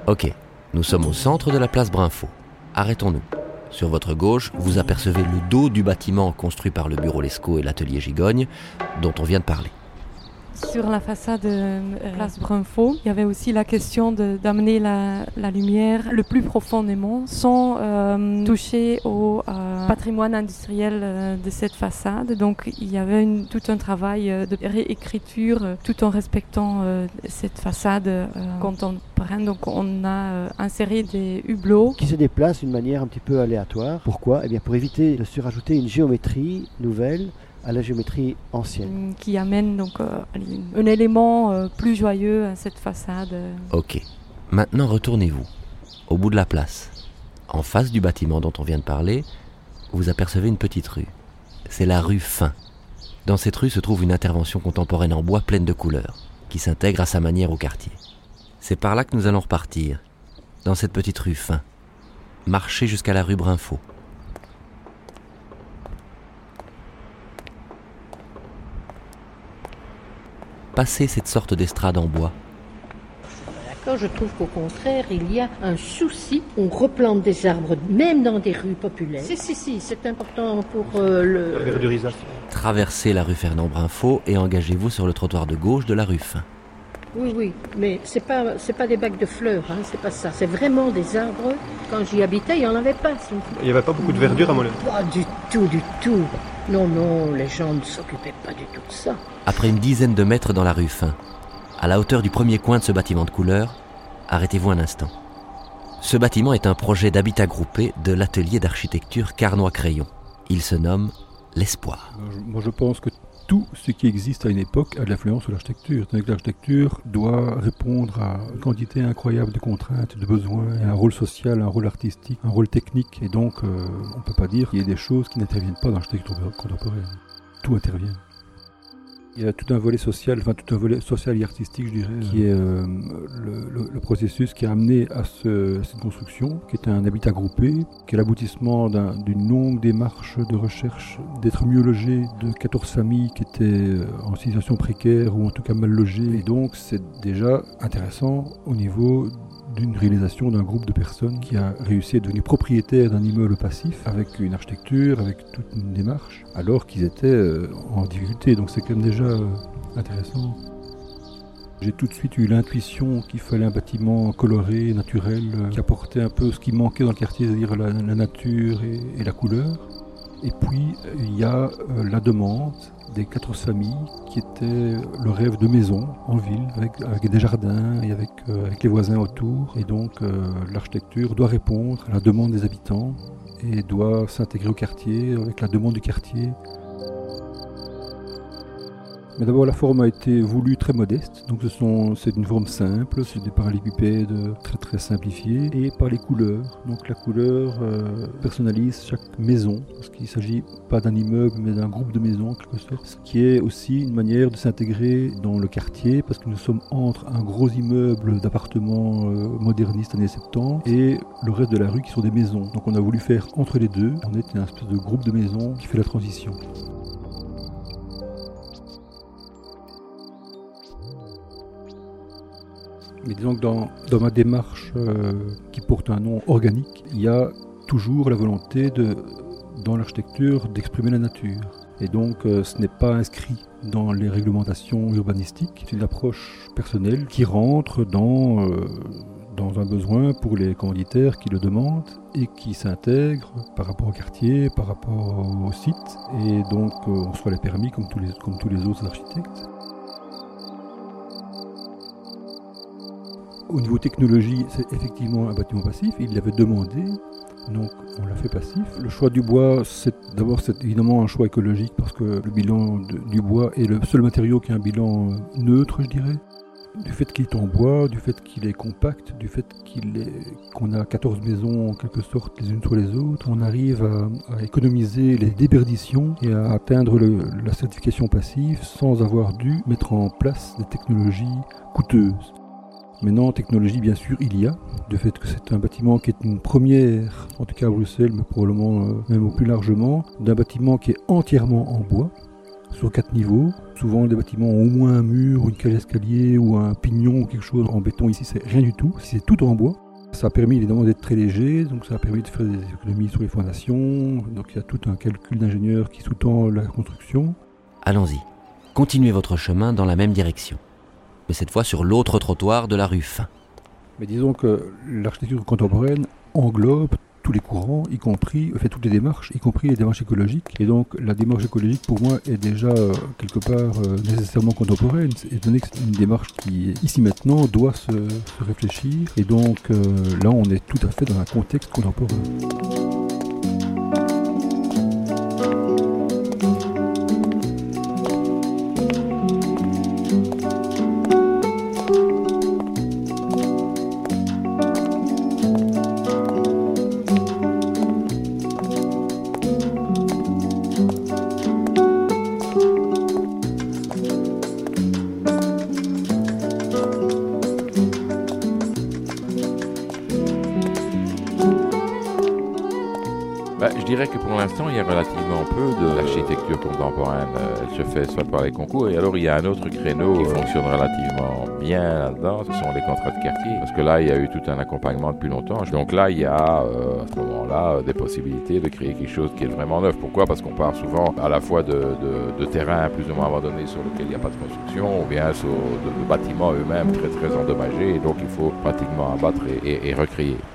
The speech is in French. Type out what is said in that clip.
Ok, nous sommes au centre de la place Brinfo. Arrêtons-nous. Sur votre gauche, vous apercevez le dos du bâtiment construit par le bureau Lescaut et l'atelier Gigogne, dont on vient de parler. Sur la façade de place Brinfo, il y avait aussi la question d'amener la lumière le plus profondément sans toucher au patrimoine industriel de cette façade. Donc il y avait tout un travail de réécriture tout en respectant cette façade contemporaine. Donc on a inséré des hublots qui se déplacent d'une manière un petit peu aléatoire. Pourquoi ? Eh bien pour éviter de surajouter une géométrie nouvelle à la géométrie ancienne. Qui amène donc un élément plus joyeux à cette façade. Ok, maintenant retournez-vous, au bout de la place. En face du bâtiment dont on vient de parler, vous apercevez une petite rue. C'est la rue Fin. Dans cette rue se trouve une intervention contemporaine en bois pleine de couleurs, qui s'intègre à sa manière au quartier. C'est par là que nous allons repartir, dans cette petite rue Fin. Marcher jusqu'à la rue Brinfo. Passer cette sorte d'estrade en bois. D'accord, je trouve qu'au contraire, il y a un souci. On replante des arbres, même dans des rues populaires. Si, c'est important pour la verdurisation. Traversez la rue Fernand Brinfo et engagez-vous sur le trottoir de gauche de la rue Fin. Oui, mais c'est pas des bacs de fleurs, hein, c'est pas ça. C'est vraiment des arbres. Quand j'y habitais, il n'y en avait pas. Il n'y avait pas beaucoup de verdure à mon avis. Pas du tout. Non, les gens ne s'occupaient pas du tout de ça. Après une dizaine de mètres dans la rue Fin, à la hauteur du premier coin de ce bâtiment de couleur, arrêtez-vous un instant. Ce bâtiment est un projet d'habitat groupé de l'atelier d'architecture Carnoy-Crayon. Il se nomme l'Espoir. Moi je pense que tout ce qui existe à une époque a de l'influence sur l'architecture. L'architecture doit répondre à une quantité incroyable de contraintes, de besoins, un rôle social, un rôle artistique, un rôle technique. Et donc, on ne peut pas dire qu'il y ait des choses qui n'interviennent pas dans l'architecture contemporaine. Tout intervient. Il y a tout un volet social et artistique, je dirais, qui est le processus qui a amené à cette construction, qui est un habitat groupé, qui est l'aboutissement d'une longue démarche de recherche d'être mieux logé de 14 familles qui étaient en situation précaire ou en tout cas mal logées. Et donc c'est déjà intéressant au niveau d'une réalisation d'un groupe de personnes qui a réussi à devenir propriétaire d'un immeuble passif avec une architecture, avec toute une démarche, alors qu'ils étaient en difficulté. Donc c'est quand même déjà intéressant. J'ai tout de suite eu l'intuition qu'il fallait un bâtiment coloré, naturel, qui apportait un peu ce qui manquait dans le quartier, c'est-à-dire la nature et la couleur. Et puis il y a la demande des 14 familles qui était le rêve de maison en ville, avec des jardins et avec les voisins autour. Et donc l'architecture doit répondre à la demande des habitants et doit s'intégrer au quartier avec la demande du quartier. Mais d'abord, la forme a été voulue très modeste, donc c'est une forme simple, c'est des parallélépipèdes très très simplifiés, et par les couleurs. Donc la couleur personnalise chaque maison, parce qu'il ne s'agit pas d'un immeuble, mais d'un groupe de maisons, en quelque sorte, ce qui est aussi une manière de s'intégrer dans le quartier, parce que nous sommes entre un gros immeuble d'appartements modernistes années 70 et le reste de la rue qui sont des maisons. Donc on a voulu faire entre les deux, on est un espèce de groupe de maisons qui fait la transition. Mais disons que dans ma démarche qui porte un nom organique, il y a toujours la volonté dans l'architecture d'exprimer la nature. Et donc ce n'est pas inscrit dans les réglementations urbanistiques. C'est une approche personnelle qui rentre dans un besoin pour les commanditaires qui le demandent et qui s'intègre par rapport au quartier, par rapport au site. Et donc on reçoit les permis comme tous les autres architectes. Au niveau technologie, c'est effectivement un bâtiment passif. Il l'avait demandé, donc on l'a fait passif. Le choix du bois, c'est évidemment un choix écologique parce que le bilan du bois est le seul matériau qui a un bilan neutre, je dirais. Du fait qu'il est en bois, du fait qu'il est compact, du fait qu'on a 14 maisons en quelque sorte les unes sur les autres, on arrive à économiser les déperditions et à atteindre la certification passive sans avoir dû mettre en place des technologies coûteuses. Maintenant, en technologie, bien sûr, il y a. Du fait que c'est un bâtiment qui est une première, en tout cas à Bruxelles, mais probablement même plus largement, d'un bâtiment qui est entièrement en bois. sur 4 niveaux. Souvent, les bâtiments ont au moins un mur, une cage d'escalier ou un pignon ou quelque chose en béton. Ici, c'est rien du tout. Ici, c'est tout en bois. Ça a permis évidemment d'être très léger, donc ça a permis de faire des économies sur les fondations. Donc il y a tout un calcul d'ingénieur qui sous-tend la construction. Allons-y, continuez votre chemin dans la même direction, mais cette fois sur l'autre trottoir de la rue Fin. Mais disons que l'architecture contemporaine englobe tous les courants, y compris, fait toutes les démarches, y compris les démarches écologiques. Et donc la démarche écologique pour moi est déjà quelque part nécessairement contemporaine, étant donné que c'est une démarche qui, ici maintenant, doit se réfléchir. Et donc là, on est tout à fait dans un contexte contemporain. Je dirais que pour l'instant, il y a relativement peu de l'architecture contemporaine. Elle se fait soit par les concours, et alors il y a un autre créneau qui fonctionne relativement bien là-dedans, ce sont les contrats de quartier. Parce que là, il y a eu tout un accompagnement depuis longtemps. Donc là, il y a à ce moment-là des possibilités de créer quelque chose qui est vraiment neuf. Pourquoi ? Parce qu'on part souvent à la fois de terrains plus ou moins abandonnés sur lesquels il n'y a pas de construction, ou bien sur de bâtiments eux-mêmes très très endommagés, et donc il faut pratiquement abattre et recréer.